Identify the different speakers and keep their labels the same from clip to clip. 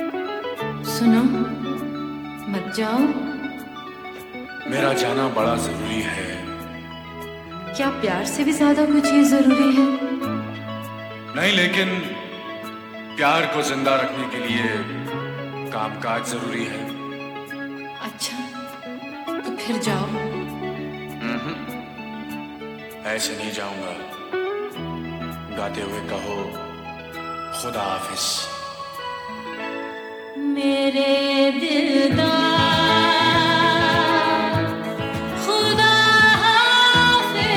Speaker 1: सुनो, मत जाओ।
Speaker 2: मेरा जाना बड़ा जरूरी है।
Speaker 1: क्या प्यार से भी ज्यादा कुछ ये जरूरी है?
Speaker 2: नहीं, लेकिन प्यार को जिंदा रखने के लिए कामकाज जरूरी है।
Speaker 1: अच्छा, तो फिर जाओ।
Speaker 2: ऐसे नहीं जाऊंगा। गाते हुए कहो खुदा हाफिज।
Speaker 1: मेरे दिलदार खुदा हाफिज,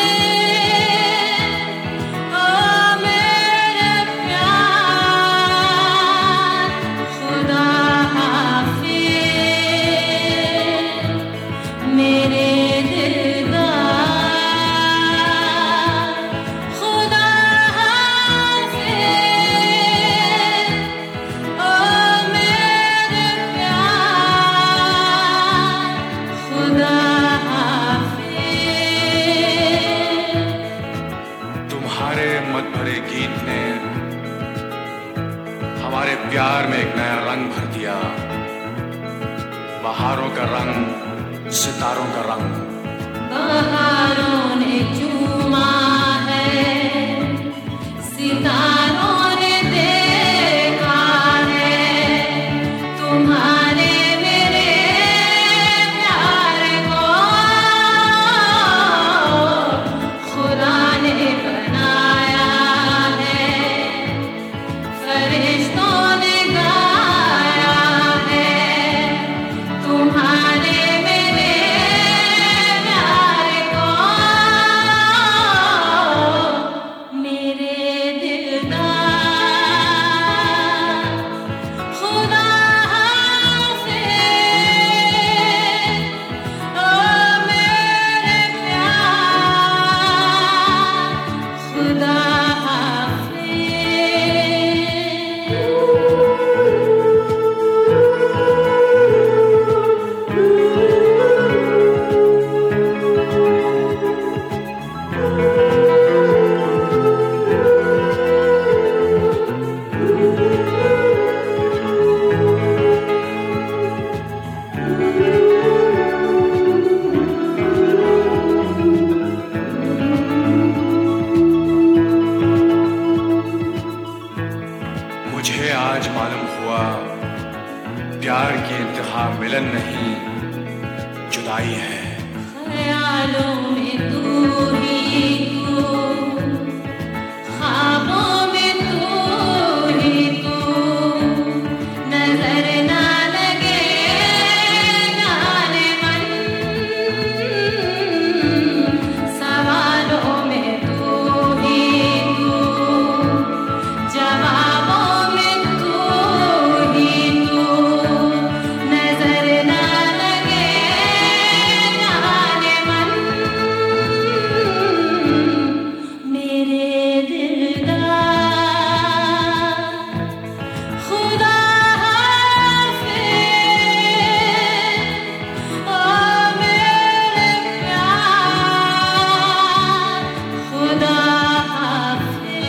Speaker 1: ओ मेरे प्यार खुदा हाफिज, मेरे
Speaker 2: मत भरे गीत ने हमारे प्यार में एक नया रंग भर दिया। बहारों का रंग, सितारों का रंग।
Speaker 1: बहारों ने चूमा है, सितारों ने देखा है तुम्हारे मेरे प्यार को। खुदा ने बनाया है, फरिश्तों ने गाया है तुम्हारे मेरे प्यार को। मेरे दिलदार खुदा हाफिज, ओ मेरे प्यार खुदा
Speaker 2: मुझे आज मालूम हुआ प्यार की इंतहा मिलन नहीं, जुदाई है।
Speaker 1: ख्यालों में तू ही तू, ख्वाबों में तू ही तू, नजर ना लगे जाने मन, सवालों में तू ही तू, जवाबों में तू ही तू, नजर ना लगे जाने मन। मेरे दिलदार खुदा हाफिज, ओ मेरे प्यार खुदा हाफिज।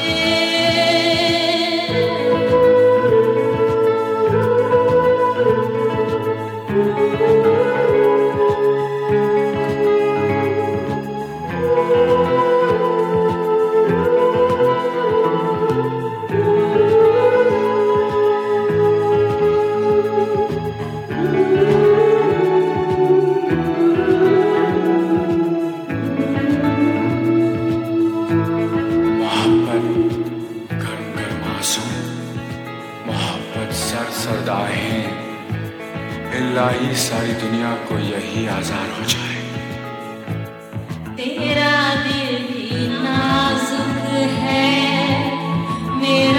Speaker 2: मोहब्बत गर्म गर्म आंसू, मोहब्बत सर सरदाहें, इल्लाही सारी दुनिया को यही आजार हो जाए।
Speaker 1: तेरा दिल भी नाजुक है, मेरा